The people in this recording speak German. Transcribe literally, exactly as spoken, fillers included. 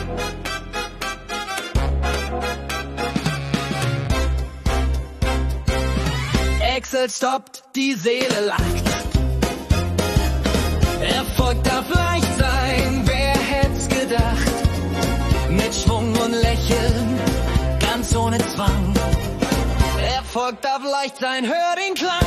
Excel stoppt, die Seele lacht. Erfolg darf leicht sein, wer hätt's gedacht? Mit Schwung und Lächeln, ganz ohne Zwang. Erfolg darf leicht sein, hör den Klang.